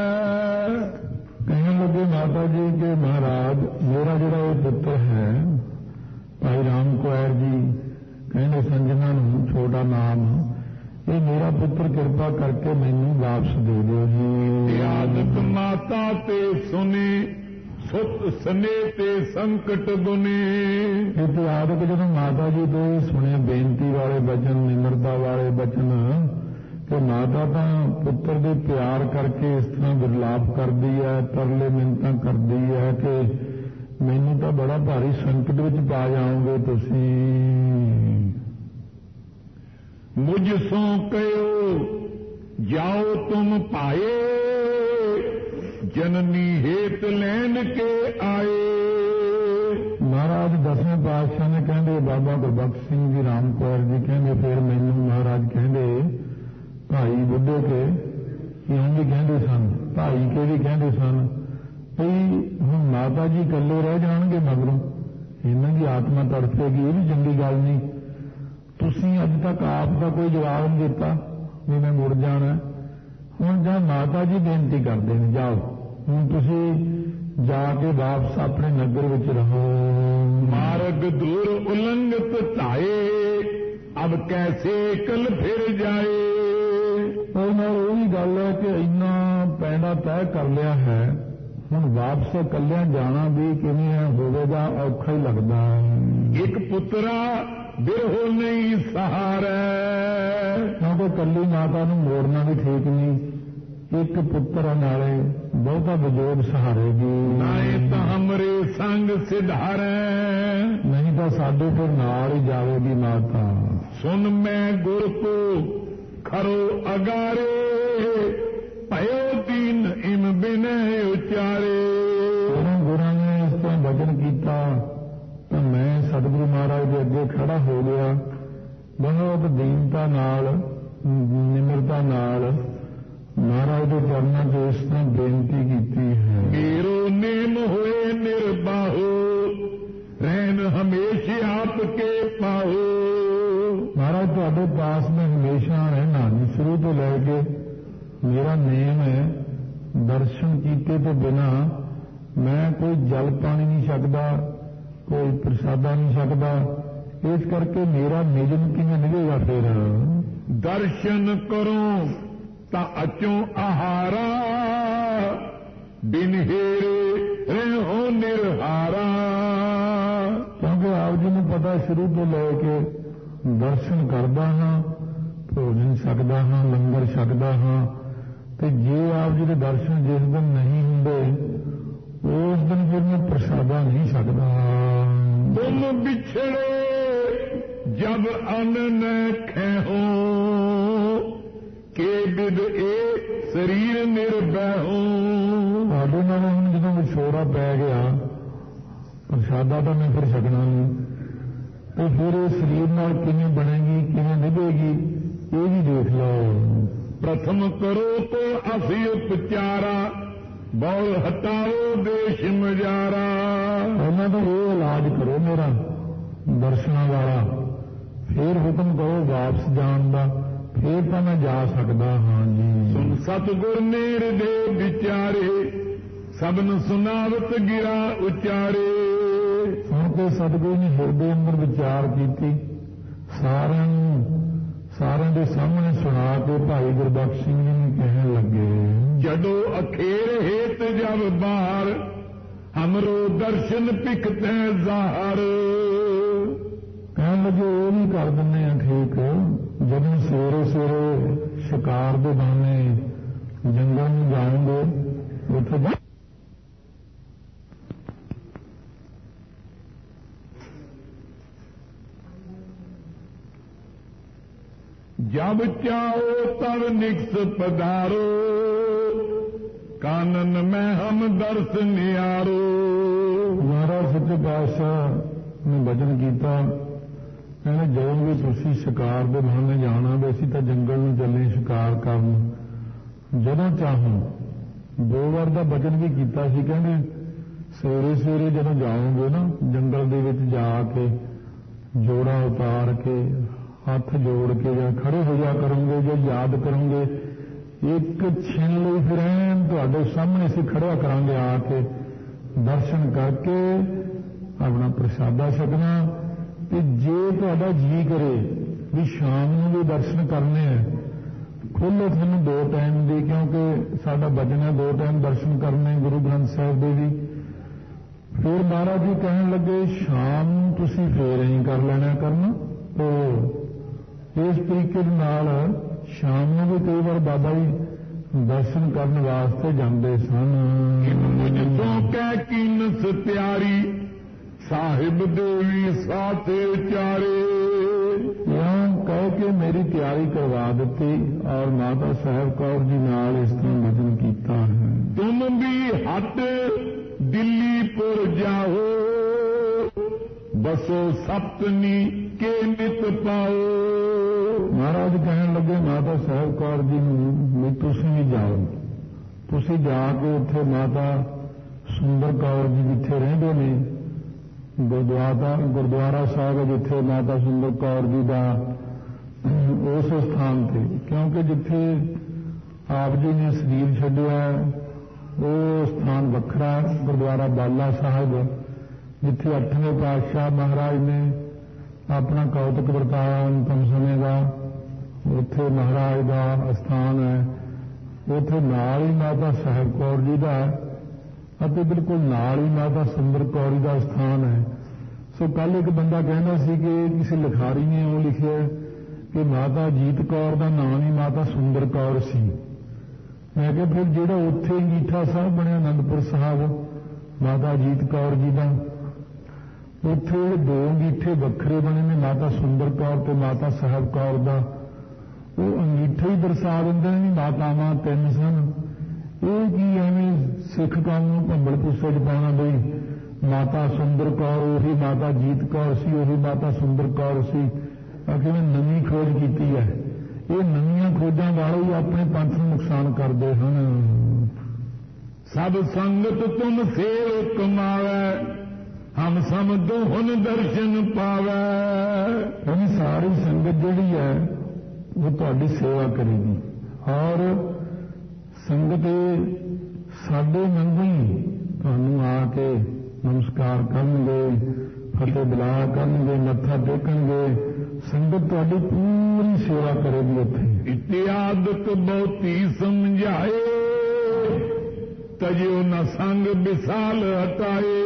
S2: ਕਹਿਣ ਲੱਗੇ ਮਾਤਾ ਜੀ ਕਿ ਮਹਾਰਾਜ ਮੇਰਾ ਜਿਹੜਾ ਇਹ ਪੁੱਤਰ ਹੈ ਭਾਈ ਰਾਮ ਕੌਰ ਜੀ ਕਹਿੰਦੇ ਸੰਜਨਾ ਨੂੰ ਛੋਟਾ ਨਾਮ, ਇਹ ਮੇਰਾ ਪੁੱਤਰ ਕਿਰਪਾ ਕਰਕੇ ਮੈਨੂੰ ਵਾਪਸ ਦੇ ਦਿਓ ਜੀ। ਆਦਤ ਮਾਤਾ ਤੇ ਸੁਣੀ ਸੁਤ ਸਨੇ ਤੇ ਸੰਕਟ ਗੁਨੇ। ਇਹ ਆਦਤ ਜਦੋਂ ਮਾਤਾ ਜੀ ਤੋਂ ਸੁਣੇ ਬੇਨਤੀ ਵਾਲੇ ਬਚਨ, ਨਿਮਰਤਾ ਵਾਲੇ ਬਚਨ, ਕਿ ਮਾਤਾ ਤਾਂ ਪੁੱਤਰ ਦੇ ਪਿਆਰ ਕਰਕੇ ਇਸ ਤਰ੍ਹਾਂ ਵਿਰਲਾਪ ਕਰਦੀ ਹੈ, ਤਰਲੇ ਮਿੰਨਤਾਂ ਕਰਦੀ ਹੈ ਕਿ ਮੈਨੂੰ ਤਾਂ ਬੜਾ ਭਾਰੀ ਸੰਕਟ ਵਿੱਚ ਪਾ ਜਾਓਗੇ ਤੁਸੀਂ।
S1: ਮੁਝ ਸੋ ਕਹਿਓ ਜਾਓ ਤੁਮ ਪਾਏ, ਜਨਨੀ ਹੇਤ ਲੈਣ ਕੇ ਆਏ।
S2: ਮਹਾਰਾਜ ਦਸਵੇਂ ਪਾਤਸ਼ਾਹ ਨੇ ਕਹਿੰਦੇ, ਬਾਬਾ ਗੁਰਬਖਸ਼ ਸਿੰਘ ਜੀ ਰਾਮ ਕੌਰ ਜੀ ਕਹਿੰਦੇ, ਫਿਰ ਮੈਨੂੰ ਮਹਾਰਾਜ ਕਹਿੰਦੇ ਭਾਈ ਬੁੱਢੇ ਕੇ ਕਿਉਂ ਵੀ ਕਹਿੰਦੇ ਸਨ, ਭਾਈ ਕੇ ਵੀ ਕਹਿੰਦੇ ਸਨ ਵੀ ਹੁਣ ਮਾਤਾ ਜੀ ਇਕੱਲੇ ਰਹਿ ਜਾਣਗੇ, ਮਗਰੋਂ ਇਹਨਾਂ ਦੀ ਆਤਮਾ ਤੜਫੇਗੀ, ਇਹ ਵੀ ਚੰਗੀ ਗੱਲ ਨਹੀਂ। ਤੁਸੀਂ ਅੱਜ ਤੱਕ ਆਪ ਦਾ ਕੋਈ ਜਵਾਬ ਨਹੀਂ ਦਿੱਤਾ ਵੀ ਮੈਂ ਮੁੜ ਜਾਣਾ। ਹੁਣ ਜਾਂ ਮਾਤਾ ਜੀ ਬੇਨਤੀ ਕਰਦੇ ਨੇ ਜਾਓ, ਹੁਣ ਤੁਸੀਂ ਜਾ ਕੇ ਵਾਪਸ ਆਪਣੇ ਨਗਰ ਵਿੱਚ ਰਹੋ।
S1: ਮਾਰਗ ਦੂਰ ਉਲੰਘਤ ਧਾਏ, ਅਬ ਕੈਸੇ ਕਲ ਫਿਰ ਜਾਏ।
S2: ਉਹ ਨਾਲ ਉਹ ਵੀ ਗੱਲ ਹੈ ਕਿ ਇੰਨਾ ਪੈਂਡਾ ਤੈਅ ਕਰ ਲਿਆ ਹੈ, ਹੁਣ ਵਾਪਸ ਇਕੱਲਿਆਂ ਜਾਣਾ ਵੀ ਕਿਵੇਂ ਹੋਵੇਗਾ, ਔਖਾ ਹੀ ਲੱਗਦਾ।
S1: ਇੱਕ ਪੁੱਤਰਾ ਬਿਰਹੋ ਨਹੀਂ ਸਹਾਰਾ,
S2: ਕਿਉਂਕਿ ਇਕੱਲੀ ਮਾਤਾ ਨੂੰ ਮੋੜਨਾ ਵੀ ਠੀਕ ਨਹੀਂ, ਇੱਕ ਪੁੱਤਰ ਨਾਲੇ ਬਹੁਤਾ ਵਿਜੋਗ ਸਹਾਰੇਗੀ।
S1: ਨਾਏ ਤਾਂ ਹਮਰੇ ਸੰਗ ਸਿਧਾਰੈ,
S2: ਨਹੀਂ ਤਾਂ ਸਾਡੇ ਫਿਰ ਨਾਲ ਹੀ ਜਾਵੇਗੀ ਮਾਤਾ।
S1: ਸੁਨ ਮੈਂ ਗੁਰ ਕੋ ਖਰੋ ਅਗਾਰੇ, ਭਇਓ ਦੀਨ ਇਮ ਬਿਨੈ ਉਚਾਰੇ।
S2: ਉਹਨਾਂ ਗੁਰਾਂ ਨੇ ਇਸ ਤਰ੍ਹਾਂ ਵਚਨ ਕੀਤਾ ਤਾਂ ਮੈਂ ਸਤਿਗੁਰੂ ਮਹਾਰਾਜ ਦੇ ਅੱਗੇ ਖੜਾ ਹੋ ਗਿਆ, ਬਹੁਤ ਦੀਨਤਾ ਨਾਲ, ਨਿਮਰਤਾ ਨਾਲ ਮਹਾਰਾਜ ਦੇ ਚਰਨਾਂ 'ਚ ਇਸ ਤਰ੍ਹਾਂ ਬੇਨਤੀ ਕੀਤੀ ਹੈ।
S1: ਮੇਰੋ ਨੇਮ ਹੋਏ ਨਿਰਬਾਹੋ, ਰਹਿਣ ਹਮੇਸ਼ਾ ਆਪ ਕੇ ਪਾਹੋ।
S2: ਮਹਾਰਾਜ ਤੁਹਾਡੇ ਪਾਸ ਮੈਂ ਹਮੇਸ਼ਾ ਰਹਿਣਾ, ਸ਼ੁਰੂ ਤੋਂ ਲੈ ਕੇ ਮੇਰਾ ਨੇਮ ਹੈ, ਦਰਸ਼ਨ ਕੀਤੇ ਤੋਂ ਬਿਨਾ ਮੈਂ ਕੋਈ ਜਲ ਪਾਣੀ ਨਹੀਂ ਛਕਦਾ, ਕੋਈ ਪ੍ਰਸਾਦਾ ਨਹੀਂ ਛਕਦਾ, ਇਸ ਕਰਕੇ ਮੇਰਾ ਨਿਯਮ ਕਿਵੇਂ ਨਿਭੇਗਾ। ਫਿਰ
S1: ਦਰਸ਼ਨ ਕਰੋ ਤਾਂ ਅਚੋਂ ਆਹਾਰਾ, ਬਿਨ ਹੇਰੇ ਰਹਿਓ ਨਿਰਹਾਰਾ।
S2: ਕਿਉਂਕਿ ਆਪ ਜੀ ਨੂੰ ਪਤਾ ਸ਼ੁਰੂ ਤੋਂ ਲੈ ਕੇ ਦਰਸ਼ਨ ਕਰਦਾ ਹਾਂ, ਭੋਜਨ ਛਕਦਾ ਹਾਂ, ਲੰਗਰ ਛਕਦਾ ਹਾਂ, ਤੇ ਜੇ ਆਪ ਜੀ ਦੇ ਦਰਸ਼ਨ ਜਿਸ ਦਿਨ ਨਹੀਂ ਹੁੰਦੇ ਉਸ ਦਿਨ ਫਿਰ ਮੈਂ ਪ੍ਰਸਾਦਾ ਨਹੀਂ ਛਕਦਾ।
S1: ਤੁਮ ਵਿਛੜੇ ਜਬ ਅਨ ਨ ਖੈਹੋ, ਕੇ ਬਿਦ ਏ ਸਰੀਰ ਨਿਰਬੈਹੋ।
S2: ਸਾਡੇ ਨਾਲ ਹੁਣ ਜਦੋਂ ਵਿਛੋੜਾ ਪੈ ਗਿਆ, ਪ੍ਰਸਾਦਾ ਤਾਂ ਮੈਂ ਫਿਰ ਛਕਣਾ ਨਹੀਂ, ਤੇ ਫਿਰ ਇਹ ਸਰੀਰ ਨਾਲ ਕਿਵੇਂ ਬਣੇਗੀ, ਕਿਵੇਂ ਨਿਭੇਗੀ, ਇਹ ਵੀ ਦੇਖ ਲਓ।
S1: ਪ੍ਰਥਮ ਕਰੋ ਤੋ ਅਸੀਂ ਉਪਚਾਰਾ, ਬੌਲ ਹਟਾਓ ਦੇਸ਼ ਮਜਾਰਾ।
S2: ਉਹਨਾਂ ਦਾ ਇਹ ਇਲਾਜ ਕਰੋ ਮੇਰਾ ਦਰਸ਼ਨਾਂ ਵਾਲਾ, ਫਿਰ ਹੁਕਮ ਕਰੋ ਵਾਪਸ ਜਾਣ ਦਾ, ਫਿਰ ਤਾਂ ਮੈਂ ਜਾ ਸਕਦਾ ਹਾਂ ਜੀ।
S1: ਸੁਨ ਸਤਿਗੁਰ ਨਿਰਦੇ ਵਿਚਾਰੇ, ਸਭਨ ਸੁਨਾਵਤ ਗਿਰਾ ਉਚਾਰੇ।
S2: ਸੁਣ ਕੇ ਸਤਿਗੁਰੂ ਨੇ ਹਿਰਦੇ ਅੰਦਰ ਵਿਚਾਰ ਕੀਤੀ, ਸਾਰਿਆਂ ਦੇ ਸਾਹਮਣੇ ਸੁਣਾ ਕੇ ਭਾਈ ਗੁਰਬਖਸ਼ ਸਿੰਘ ਜੀ ਨੂੰ ਕਹਿਣ ਲੱਗੇ,
S1: ਜਦੋਂ ਅਖੇਰ ਹੇਤ ਜਬ ਬਾਹਰ, ਹਮਰੋ ਦਰਸ਼ਨ ਪਿਖਤੈ ਜ਼ਾਹਰ।
S2: ਕਹਿਣ ਲੱਗੇ ਉਹ ਵੀ ਕਰ ਦਿੰਦੇ ਆ ਠੀਕ, ਜਦੋਂ ਸਵੇਰੇ ਸਵੇਰੇ ਸ਼ਿਕਾਰ ਦੇ ਬਹਾਨੇ ਜੰਗਲ ਨੂੰ ਜਾਓਗੇ ਉੱਥੇ
S1: जब चाहो तब निक्स पधारो, कानन में हम दर्श नियारो।
S2: ਮਹਾਰਾਜ ਸੱਚੇ ਪਾਤਸ਼ਾਹ ਨੇ ਬਚਨ ਕੀਤਾ, ਕਹਿੰਦੇ ਜਦੋਂ ਵੀ ਤੁਸੀਂ ਸ਼ਿਕਾਰ ਦੇ ਬਹਾਨੇ ਜਾਣਾ ਵੀ ਅਸੀਂ ਤਾਂ ਜੰਗਲ ਨੂੰ ਚੱਲੇ ਸ਼ਿਕਾਰ ਕਰਨ, ਜਦੋਂ ਚਾਹੋ। 2 ਵਾਰ ਦਾ ਬਚਨ ਵੀ ਕੀਤਾ ਸੀ, ਕਹਿੰਦੇ ਸਵੇਰੇ ਸਵੇਰੇ ਜਦੋਂ ਜਾਓਗੇ ਨਾ ਜੰਗਲ ਦੇ ਵਿੱਚ ਜਾ ਕੇ ਜੋੜਾ ਉਤਾਰ ਕੇ ਹੱਥ ਜੋੜ ਕੇ ਜਾਂ ਖੜੇ ਹੋ ਜਾ ਕਰੋਗੇ, ਜੇ ਯਾਦ ਕਰੋਗੇ ਇੱਕ ਛਿਨ ਲਈ ਫਿਰ ਤੁਹਾਡੇ ਸਾਹਮਣੇ ਅਸੀਂ ਖੜਾ ਕਰਾਂਗੇ, ਆ ਕੇ ਦਰਸ਼ਨ ਕਰਕੇ ਆਪਣਾ ਪ੍ਰਸਾਦਾ ਛਕਣਾ। ਤੇ ਜੇ ਤੁਹਾਡਾ ਜੀ ਕਰੇ ਵੀ ਸ਼ਾਮ ਨੂੰ ਵੀ ਦਰਸ਼ਨ ਕਰਨੇ ਆ, ਖੋਲ੍ਹੋ ਤੁਹਾਨੂੰ 2 ਟਾਈਮ ਦੀ, ਕਿਉਂਕਿ ਸਾਡਾ ਵਚਨ ਹੈ 2 ਟਾਈਮ ਦਰਸ਼ਨ ਕਰਨੇ ਗੁਰੂ ਗ੍ਰੰਥ ਸਾਹਿਬ ਦੇ ਵੀ। ਫਿਰ ਮਹਾਰਾਜ ਜੀ ਕਹਿਣ ਲੱਗੇ ਸ਼ਾਮ ਨੂੰ ਤੁਸੀਂ ਫੇਰ ਹੀ ਕਰ ਲੈਣਾ ਕਰਨਾ। ਇਸ ਤਰੀਕੇ ਦੇ ਨਾਲ ਸ਼ਾਮ ਨੂੰ ਵੀ ਕਈ ਵਾਰ ਬਾਬਾ ਜੀ ਦਰਸ਼ਨ ਕਰਨ ਵਾਸਤੇ ਜਾਂਦੇ ਸਨ।
S1: ਮੁਝ ਤੋਂ ਕਹਿ ਕੀਨਸ ਤਿਆਰੀ ਸਾਹਿਬ ਦੇਵੀ ਸਾਥੇ ਚਾਰੇ।
S2: ਇਉਂ ਕਹਿ ਕੇ ਮੇਰੀ ਤਿਆਰੀ ਕਰਵਾ ਦਿੱਤੀ ਔਰ ਮਾਤਾ ਸਾਹਿਬ ਕੌਰ ਜੀ ਨਾਲ ਇਸ ਤਰ੍ਹਾਂ ਵਚਨ ਕੀਤਾ ਹੈ।
S1: ਤੁਮ ਵੀ ਹੱਟ ਦਿੱਲੀਪੁਰ ਜਾਓ ਬਸੋ ਸਪਤਨੀ ਕੇ ਨਿਤ ਪਾਓ।
S2: ਮਹਾਰਾਜ ਕਹਿਣ ਲੱਗੇ ਮਾਤਾ ਸਾਹਿਬ ਕੌਰ ਜੀ ਨੂੰ ਵੀ ਤੁਸੀਂ ਵੀ ਜਾਓ, ਤੁਸੀਂ ਜਾ ਕੇ ਉੱਥੇ ਮਾਤਾ ਸੁੰਦਰ ਕੌਰ ਜੀ ਜਿੱਥੇ ਰਹਿੰਦੇ ਨੇ ਗੁਰਦੁਆਰਾ ਸਾਹਿਬ ਜਿੱਥੇ ਮਾਤਾ ਸੁੰਦਰ ਕੌਰ ਜੀ ਦਾ ਉਸ ਸਥਾਨ ਤੇ, ਕਿਉਂਕਿ ਜਿੱਥੇ ਆਪ ਜੀ ਨੇ ਸਰੀਰ ਛੱਡਿਆ ਉਹ ਸਥਾਨ ਵੱਖਰਾ ਗੁਰਦੁਆਰਾ ਬਾਲਾ ਸਾਹਿਬ ਜਿੱਥੇ 8ਵੇਂ ਪਾਤਸ਼ਾਹ ਮਹਾਰਾਜ ਨੇ ਆਪਣਾ ਕੌਤਕ ਵਰਤਾਇਆ ਅੰਤਮ ਸਮੇਂ ਦਾ, ਉੱਥੇ ਮਹਾਰਾਜ ਦਾ ਸਥਾਨ ਹੈ। ਉੱਥੇ ਨਾਲ ਹੀ ਮਾਤਾ ਸਾਹਿਬ ਕੌਰ ਜੀ ਦਾ ਅਤੇ ਬਿਲਕੁਲ ਨਾਲ ਹੀ ਮਾਤਾ ਸੁੰਦਰ ਕੌਰ ਜੀ ਦਾ ਸਥਾਨ ਹੈ। ਸੋ ਕੱਲ ਇੱਕ ਬੰਦਾ ਕਹਿੰਦਾ ਸੀ ਕਿ ਕਿਸੇ ਲਿਖਾਰੀ ਨੇ ਉਹ ਲਿਖਿਆ ਕਿ ਮਾਤਾ ਜੀਤ ਕੌਰ ਦਾ ਨਾਮ ਹੀ ਮਾਤਾ ਸੁੰਦਰ ਕੌਰ ਸੀ। ਮੈਂ ਕਿਹਾ ਫਿਰ ਜਿਹੜਾ ਉੱਥੇ ਅੰਗੀਠਾ ਸਾਹਿਬ ਬਣਿਆ ਅਨੰਦਪੁਰ ਸਾਹਿਬ ਮਾਤਾ ਜੀਤ ਕੌਰ ਜੀ ਦਾ, ਉੱਥੇ 2 ਅੰਗੀਠੇ ਵੱਖਰੇ ਬਣੇ ਨੇ ਮਾਤਾ ਸੁੰਦਰ ਕੌਰ ਤੇ ਮਾਤਾ ਸਾਹਿਬ ਕੌਰ ਦਾ, ਉਹ ਅੰਗੀਠੇ ਹੀ ਦਰਸਾ ਦਿੰਦੇ ਨੇ ਮਾਤਾਵਾਂ 3 ਸਨ। ਇਹ ਕੀ ਐਵੇਂ ਸਿੱਖ ਕੌਮ ਨੂੰ ਭੰਬਲ ਪੁੱਸੇ ਚ ਪਾਉਣਾ ਬਈ ਮਾਤਾ ਸੁੰਦਰ ਕੌਰ ਉਹੀ ਮਾਤਾ ਜੀਤ ਕੌਰ ਸੀ, ਉਹੀ ਮਾਤਾ ਸੁੰਦਰ ਕੌਰ ਸੀ। ਕਿਵੇਂ ਨਵੀਂ ਖੋਜ ਕੀਤੀ ਹੈ। ਇਹ ਨਵੀਆਂ ਖੋਜਾਂ ਵਾਲੇ ਹੀ ਆਪਣੇ ਪੰਥ ਨੂੰ ਨੁਕਸਾਨ ਕਰਦੇ ਹਨ।
S1: ਸਭ ਸੰਗਤ ਤੁਮ ਸੇਵ ਕਮਾਵੈ ਹਮ ਸਮ ਦੋਹਨ ਦਰਸ਼ਨ ਪਾਵੈ।
S2: ਯਾਨੀ ਸਾਰੀ ਸੰਗਤ ਜਿਹੜੀ ਹੈ ਉਹ ਤੁਹਾਡੀ ਸੇਵਾ ਕਰੇਗੀ ਔਰ ਸੰਗਤ ਸਾਡੇ ਵਾਂਗੂ ਹੀ ਤੁਹਾਨੂੰ ਆ ਕੇ ਨਮਸਕਾਰ ਕਰਨਗੇ, ਫਤਿਹ ਬੁਲਾ ਕਰਨਗੇ, ਮੱਥਾ ਟੇਕਣਗੇ। ਸੰਗਤ ਤੁਹਾਡੀ ਪੂਰੀ ਸੇਵਾ ਕਰੇਗੀ ਉੱਥੇ।
S1: ਇਤਿਆਦਕ ਬਹੁਤੀ ਸਮਝਾਏ ਤਜਿਓ ਨ ਸੰਗ ਵਿਸਾਲ ਹਟਾਏ।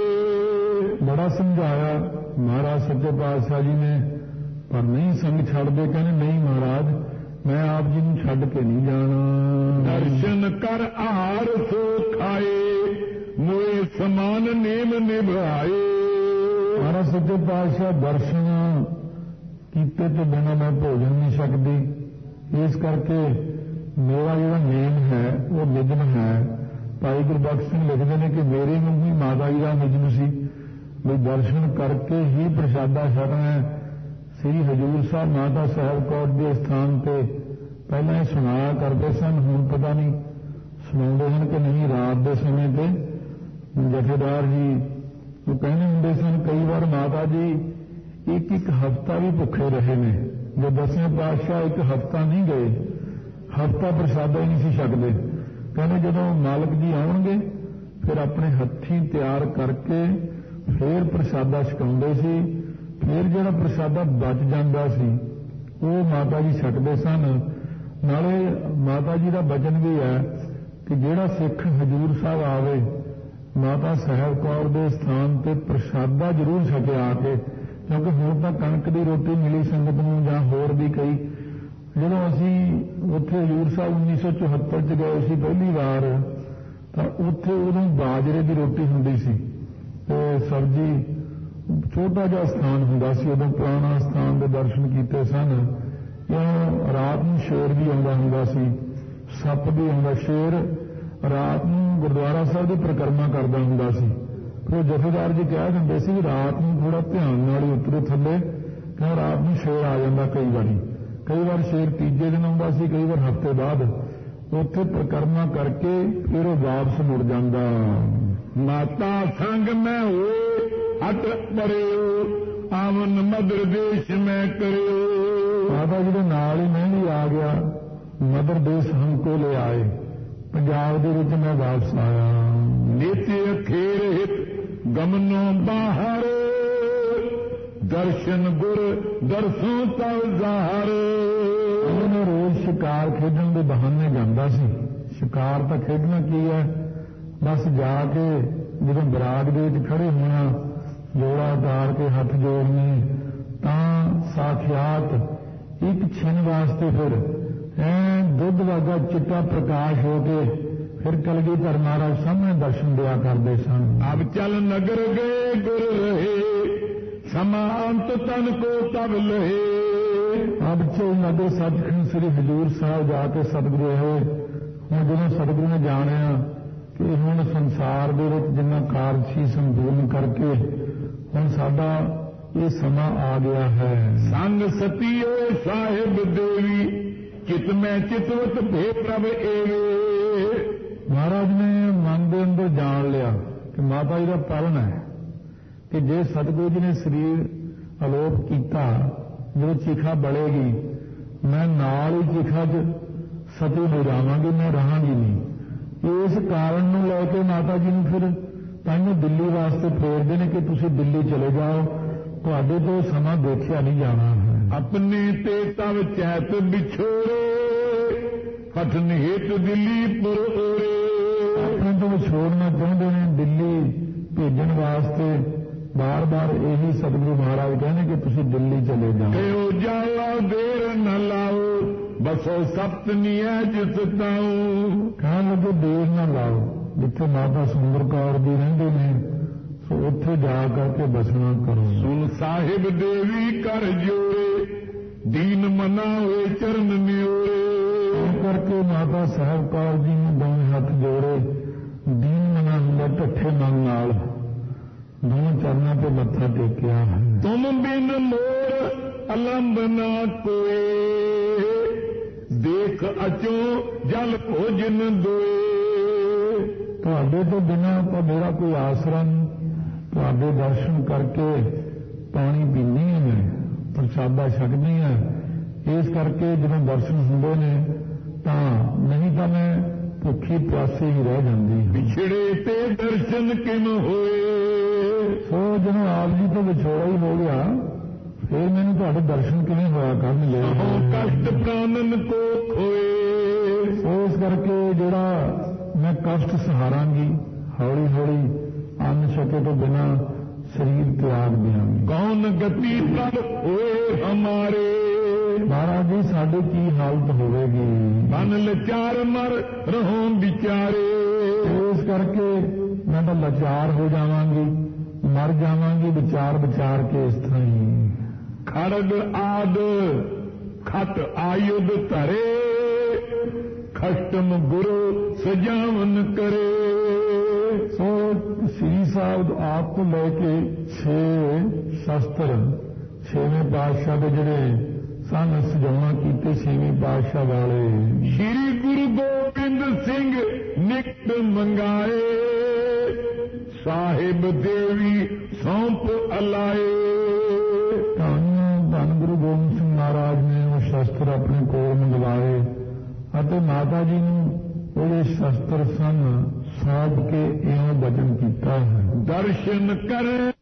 S2: ਬੜਾ ਸਮਝਾਇਆ ਮਹਾਰਾਜ ਸੱਚੇ ਪਾਤਸ਼ਾਹ ਜੀ ਨੇ, ਪਰ ਨਹੀਂ ਸੰਗ ਛੱਡਦੇ। ਕਹਿੰਦੇ ਨਹੀਂ ਮਹਾਰਾਜ ਮੈਂ ਆਪ ਜੀ ਨੂੰ ਛੱਡ ਕੇ ਨਹੀਂ ਜਾਣਾ।
S1: ਦਰਸ਼ਨ ਕਰ ਆਹਾਰ ਸੋ ਖਾਏ ਮੋਏ ਸਮਾਨ ਨੇਮ ਨਿਭਾਏ।
S2: ਮਹਾਰਾਜ ਸੱਚੇ ਪਾਤਸ਼ਾਹ ਦਰਸ਼ਨ ਕੀਤੇ ਤੋਂ ਬਿਨਾਂ ਮੈਂ ਭੋਜਨ ਨਹੀਂ ਸਕਦੀ। ਇਸ ਕਰਕੇ ਮੇਰਾ ਜਿਹੜਾ ਨੇਮ ਹੈ ਉਹ ਨਿਯਮ ਹੈ। ਭਾਈ ਗੁਰਬਖਸ਼ ਸਿੰਘ ਲਿਖਦੇ ਨੇ ਕਿ ਮੇਰੇ ਵਾਂਗੂ ਹੀ ਮਾਤਾ ਜੀ ਦਾ ਨਿਯਮ ਸੀ ਵੀ ਦਰਸ਼ਨ ਕਰਕੇ ਹੀ ਪ੍ਰਸ਼ਾਦਾ ਛਕਣਾ ਹੈ। ਸ੍ਰੀ ਹਜ਼ੂਰ ਸਾਹਿਬ ਮਾਤਾ ਸਾਹਿਬ ਕੌਰ ਦੇ ਸਥਾਨ ਤੇ ਪਹਿਲਾਂ ਇਹ ਸੁਣਾਇਆ ਕਰਦੇ ਸਨ, ਹੁਣ ਪਤਾ ਨਹੀਂ ਸੁਣਾਉਂਦੇ ਹਨ ਕਿ ਨਹੀਂ। ਰਾਤ ਦੇ ਸਮੇਂ ਤੇ ਜਥੇਦਾਰ ਜੀ ਉਹ ਕਹਿੰਦੇ ਹੁੰਦੇ ਸਨ ਕਈ ਵਾਰ ਮਾਤਾ ਜੀ ਇੱਕ ਹਫ਼ਤਾ ਵੀ ਭੁੱਖੇ ਰਹੇ ਨੇ। ਜੋ 10ਵੇਂ ਪਾਤਸ਼ਾਹ ਇੱਕ ਹਫ਼ਤਾ ਨਹੀਂ ਗਏ, ਹਫ਼ਤਾ ਪ੍ਰਸ਼ਾਦਾ ਹੀ ਨਹੀਂ ਸੀ ਛਕਦੇ। ਕਹਿੰਦੇ ਜਦੋਂ ਮਾਲਕ ਜੀ ਆਉਣਗੇ ਫਿਰ ਆਪਣੇ ਹੱਥੀਂ ਤਿਆਰ ਕਰਕੇ ਫਿਰ ਪ੍ਰਸ਼ਾਦਾ ਛਕਾਉਂਦੇ ਸੀ। ਫਿਰ ਜਿਹੜਾ ਪ੍ਰਸ਼ਾਦਾ ਬਚ ਜਾਂਦਾ ਸੀ ਉਹ ਮਾਤਾ ਜੀ ਛਕਦੇ ਸਨ। ਨਾਲੇ ਮਾਤਾ ਜੀ ਦਾ ਬਚਨ ਵੀ ਹੈ ਕਿ ਜਿਹੜਾ ਸਿੱਖ ਹਜ਼ੂਰ ਸਾਹਿਬ ਆਵੇ ਮਾਤਾ ਸਾਹਿਬ ਕੌਰ ਦੇ ਸਥਾਨ ਤੇ ਪ੍ਰਸ਼ਾਦਾ ਜ਼ਰੂਰ ਛਕੇ ਆ ਕੇ, ਕਿਉਂਕਿ ਹੁਣ ਤਾਂ ਕਣਕ ਦੀ ਰੋਟੀ ਮਿਲੀ ਸੰਗਤ ਨੂੰ ਜਾਂ ਹੋਰ ਵੀ ਕਈ। ਜਦੋਂ ਅਸੀਂ ਉੱਥੇ ਹਜ਼ੂਰ ਸਾਹਿਬ 1974 ਚ ਗਏ ਸੀ ਪਹਿਲੀ ਵਾਰ, ਤਾਂ ਉੱਥੇ ਉਦੋਂ ਬਾਜਰੇ ਦੀ ਰੋਟੀ ਹੁੰਦੀ ਸੀ ਤੇ ਸਬਜ਼ੀ, ਛੋਟਾ ਜਿਹਾ ਸਥਾਨ ਹੁੰਦਾ ਸੀ ਉਦੋਂ, ਪੁਰਾਣਾ ਸਥਾਨ ਦੇ ਦਰਸ਼ਨ ਕੀਤੇ ਸਨ। ਜਾਂ ਰਾਤ ਨੂੰ ਸ਼ੇਰ ਵੀ ਆਉਂਦਾ ਹੁੰਦਾ ਸੀ, ਸੱਪ ਵੀ ਆਉਂਦਾ। ਸ਼ੇਰ ਰਾਤ ਨੂੰ ਗੁਰਦੁਆਰਾ ਸਾਹਿਬ ਦੀ ਪਰਿਕਰਮਾ ਕਰਦਾ ਹੁੰਦਾ ਸੀ। ਫਿਰ ਜਥੇਦਾਰ ਜੀ ਕਹਿ ਦਿੰਦੇ ਸੀ ਵੀ ਰਾਤ ਨੂੰ ਥੋੜਾ ਧਿਆਨ ਨਾਲ ਹੀ ਉਤਰੋ ਥੱਲੇ, ਕਿਉਂ ਰਾਤ ਨੂੰ ਸ਼ੇਰ ਆ ਜਾਂਦਾ ਕਈ ਵਾਰੀ। ਕਈ ਵਾਰ ਸ਼ੇਰ ਤੀਜੇ ਦਿਨ ਆਉਂਦਾ ਸੀ, ਕਈ ਵਾਰ ਹਫ਼ਤੇ ਬਾਅਦ। ਉੱਥੇ ਪਰਿਕਰਮਾ ਕਰਕੇ ਫਿਰ ਉਹ ਵਾਪਸ ਮੁੜ ਜਾਂਦਾ।
S1: ਮਾਤਾ ਸੰਗ ਮੈਂ ਹੋਏ ਹਟ ਪਰਿਓ ਆਵਨ ਮਦਰ ਦੇਸ਼ ਮੈਂ ਕਰਿਓ।
S2: ਮਾਤਾ ਜੀ ਦੇ ਨਾਲ ਹੀ ਮੈਂ ਵੀ ਆ ਗਿਆ, ਮਦਰ ਦੇਸ਼ ਹਮਕੋ ਲੈ ਆਏ, ਪੰਜਾਬ ਦੇ ਵਿੱਚ ਮੈਂ ਵਾਪਸ ਆਇਆ।
S1: ਨਿਤ ਅਖੇਰ ਹਿਤ ਗਮਨੋਂ ਬਾਹਰ ਦਰਸ਼ਨ ਗੁਰ ਦਰਸੋਂ ਤਲ ਜ਼ਾਹਰ।
S2: ਉਹਨੇ ਰੋਜ਼ ਸ਼ਿਕਾਰ ਖੇਡਣ ਦੇ ਬਹਾਨੇ ਜਾਂਦਾ ਸੀ। ਸ਼ਿਕਾਰ ਤਾਂ ਖੇਡਣਾ ਕੀ ਹੈ, ਬਸ ਜਾ ਕੇ ਜਦੋਂ ਬਰਾਗ ਦੇ ਵਿੱਚ ਖੜੇ ਹੋਣਾ, ਜੋੜਾ ਉਤਾਰ ਕੇ ਹੱਥ ਜੋੜਨੇ, ਤਾਂ ਸਾਖਿਆਤ ਇੱਕ ਛਿਨ ਵਾਸਤੇ ਫਿਰ ਦੁੱਧ ਵਰਗਾ ਚਿੱਟਾ ਪ੍ਰਕਾਸ਼ ਹੋ ਕੇ ਫਿਰ ਕਲਗੀਧਰ ਮਹਾਰਾਜ ਸਾਹਮਣੇ ਦਰਸ਼ਨ ਦਿਆ ਕਰਦੇ ਸਨ।
S1: ਅਬ ਚਲ ਨਗਰ ਗਏ ਗੁਰ ਰਹੇ ਸਮਾਂ ਅੰਤ ਤਨ ਕੋ ਤਬ ਲਹੇ।
S2: ਅਬ ਚਲ ਨਗਰ ਸੱਚਖੰਡ ਸ੍ਰੀ ਹਜ਼ੂਰ ਸਾਹਿਬ ਜਾ ਕੇ ਸਤਿਗੁਰੂ ਹੋਏ। ਹੁਣ ਜਦੋਂ ਸਤਿਗੁਰੂ ਨੇ ਜਾਣਿਆ ਕਿ ਹੁਣ ਸੰਸਾਰ ਦੇ ਵਿੱਚ ਜਿੰਨਾ ਕਾਰਜ ਸੀ ਸੰਪੂਰਨ ਕਰਕੇ ਹੁਣ ਸਾਡਾ ਇਹ ਸਮਾਂ ਆ ਗਿਆ ਹੈ।
S1: ਸੰਗ ਸਤੀ ਹੋਏ ਸਾਹਿਬ ਦੇਵੀ ਚਿਤ ਮੈਂ ਚਿਤਵਤ ਭੇ ਪ੍ਰਭ ਏਵੇ।
S2: ਮਹਾਰਾਜ ਨੇ ਮਨ ਦੇ ਅੰਦਰ ਜਾਣ ਲਿਆ ਕਿ ਮਾਤਾ ਜੀ ਦਾ ਪਾਲਣ ਹੈ ਕਿ ਜੇ ਸਤਿਗੁਰੂ ਜੀ ਨੇ ਸਰੀਰ ਅਲੋਪ ਕੀਤਾ ਜਦੋਂ ਚਿਖਾ ਬਲੇਗੀ ਮੈਂ ਨਾਲ ਹੀ ਚਿਖਾ 'ਚ ਸਤੀ ਹੋ ਜਾਵਾਂਗੀ, ਮੈਂ ਰਹਾਂਗੀ ਨਹੀਂ। ਇਸ ਕਾਰਨ ਨੂੰ ਲੈ ਕੇ ਮਾਤਾ ਜੀ ਨੂੰ ਫਿਰ ਤਾਂਹੀਓ ਦਿੱਲੀ ਵਾਸਤੇ ਫੇਰਦੇ ਨੇ ਕਿ ਤੁਸੀਂ ਦਿੱਲੀ ਚਲੇ ਜਾਓ, ਤੁਹਾਡੇ ਤੋਂ ਸਮਾਂ ਦੇਖਿਆ ਨਹੀਂ ਜਾਣਾ ਹੈ।
S1: ਆਪਣੇ ਤੇ ਤਵ ਚੈਤ ਵਿਛੋੜੇ ਫਟਨ ਹੇਤ ਦਿੱਲੀ ਪੁਰ ਓਰੇ।
S2: ਆਪਣੇ ਤੋਂ ਵਿਛੋੜਨਾ ਚਾਹੁੰਦੇ ਨੇ ਦਿੱਲੀ ਭੇਜਣ ਵਾਸਤੇ ਬਾਰ-ਬਾਰ ਇਹੀ ਸਤਿਗੁਰੂ ਮਹਾਰਾਜ ਕਹਿੰਦੇ ਕਿ ਤੁਸੀਂ ਦਿੱਲੀ ਚਲੇ ਜਾਓ।
S1: ਕਿਉ ਜਾਓ ਦੇਰ ਨ ਲਾਓ ਬਸੋ ਸਪਤਨੀਐ ਜਿਸ ਤਾਉ।
S2: ਕਹਿਣ ਲੱਗੇ ਦੇਰ ਨਾ ਲਾਓ, ਜਿੱਥੇ ਮਾਤਾ ਸੁੰਦਰ ਕੌਰ ਜੀ ਰਹਿੰਦੇ ਨੇ ਸੋ ਉੱਥੇ ਜਾ ਕਰਕੇ ਬਸਣਾ ਕਰੋ।
S1: ਸੁਨ ਸਾਹਿਬ ਦੇਵੀ ਕਰ ਜੋੜੇ ਦੀਨ ਮਨਾ ਹੋਏ ਚਰਨ ਨਿਓਰੇ।
S2: ਇਸ ਕਰਕੇ ਮਾਤਾ ਸਾਹਿਬ ਕੌਰ ਜੀ ਨੂੰ ਦੋਵੇਂ ਹੱਥ ਜੋੜੇ, ਦੀਨ ਮਨਾ ਹੁੰਦਾ ਢੱਠੇ ਮਨ ਨਾਲ ਦੋਵੇਂ ਚਰਨਾਂ ਤੇ ਮੱਥਾ ਟੇਕਿਆ ਹੈ।
S1: ਤੁਮ ਬਿਨ ਮੋਰ ਅਲੰਬ ਨਾ ਕੋਏ ਦੇਖ ਅਚੋ ਜਲ ਭੋਜਨ ਦੋਏ।
S2: ਤੁਹਾਡੇ ਤੋਂ ਬਿਨਾਂ ਤਾਂ ਮੇਰਾ ਕੋਈ ਆਸਰਾ ਨਹੀਂ, ਤੁਹਾਡੇ ਦਰਸ਼ਨ ਕਰਕੇ ਪਾਣੀ ਪੀਂਦੀ ਹਾਂ, ਮੈਂ ਪ੍ਰਸ਼ਾਦਾ ਛਕਦੀ ਹਾਂ। ਇਸ ਕਰਕੇ ਜਦੋਂ ਦਰਸ਼ਨ ਹੁੰਦੇ ਨੇ ਤਾਂ ਨਹੀਂ ਤਾਂ ਮੈਂ ਭੁੱਖੀ ਪਿਆਸੀ ਹੀ ਰਹਿ ਜਾਂਦੀ ਹਾਂ।
S1: ਵਿਛੜੇ ਤੇ ਦਰਸ਼ਨ ਕਿਮ ਹੋਏ।
S2: ਸੋ ਜਦੋਂ ਆਪ ਜੀ ਤੋਂ ਵਿਛੋੜਾ ਹੀ ਹੋ ਗਿਆ ਫਿਰ ਮੈਨੂੰ ਤੁਹਾਡੇ ਦਰਸ਼ਨ ਕਿਵੇਂ ਹੋਇਆ ਕਰਨਗੇ।
S1: ਕਸ਼ਟ ਪ੍ਰਾਨਨ ਕੋ ਖੋਏ।
S2: ਸੋ ਇਸ ਕਰਕੇ ਜਿਹੜਾ ਮੈਂ ਕਸ਼ਟ ਸਹਾਰਾਂਗੀ, ਹੌਲੀ ਹੌਲੀ ਅੰਨ ਛਕੇ ਤੋਂ ਬਿਨਾਂ ਸਰੀਰ ਤਿਆਗ ਦਿਆਂਗੀ।
S1: ਕੌਣ ਗਤੀ ਪ੍ਰਭ ਹੋਏ ਹਮਾਰੇ।
S2: ਮਹਾਰਾਜ ਜੀ ਸਾਡੇ ਕੀ ਹਾਲਤ ਹੋਵੇਗੀ।
S1: ਮਨ ਲਚਾਰ ਮਰ ਰਹੋ ਵਿਚਾਰੇ।
S2: ਇਸ ਕਰਕੇ ਮੈਂ ਤਾਂ ਲਾਚਾਰ ਹੋ ਜਾਵਾਂਗੀ, ਮਰ ਜਾਵਾਂਗੀ ਵਿਚਾਰ ਵਿਚਾਰ ਕੇ ਇਸ ਤਰ੍ਹਾਂ ਹੀ।
S1: ਖੜਗ ਆਦ ਖਟ ਆਯੁਧ ਧਰੇ ਖਸ਼ਟਮ ਗੁਰੂ ਸਜਾਵਨ ਕਰੇ।
S2: ਸੋ ਸ੍ਰੀ ਸਾਹਿਬ ਆਪ ਤੋਂ ਲੈ ਕੇ 6 ਸ਼ਸਤਰ 6ਵੇਂ ਪਾਤਸ਼ਾਹ ਦੇ ਜਿਹੜੇ ਸਨ ਸਜਾਉਣਾ ਕੀਤੇ 6ਵੇਂ ਪਾਤਸ਼ਾਹ ਵਾਲੇ
S1: ਸ੍ਰੀ ਗੁਰੂ ਗੋਬਿੰਦ ਸਿੰਘ ਨਿਕਟ ਮੰਗਾਏ ਸਾਹਿਬ ਦੇਵੀ ਸੌਂਪ ਅਲਾਏ।
S2: ਧੰਨ ਗੁਰੂ ਗੋਬਿੰਦ ਸਿੰਘ ਮਹਾਰਾਜ ਨੇ ਉਹ ਸ਼ਸਤਰ ਆਪਣੇ ਕੋਲ ਮੰਗਵਾਏ ਅਤੇ ਮਾਤਾ ਜੀ ਨੂੰ ਉਹਦੇ ਸ਼ਸਤਰ ਸਨ ਸੌਂਪ ਕੇ ਇਉਂ ਬਚਨ ਕੀਤਾ ਹੈ।
S1: ਦਰਸ਼ਨ ਕਰ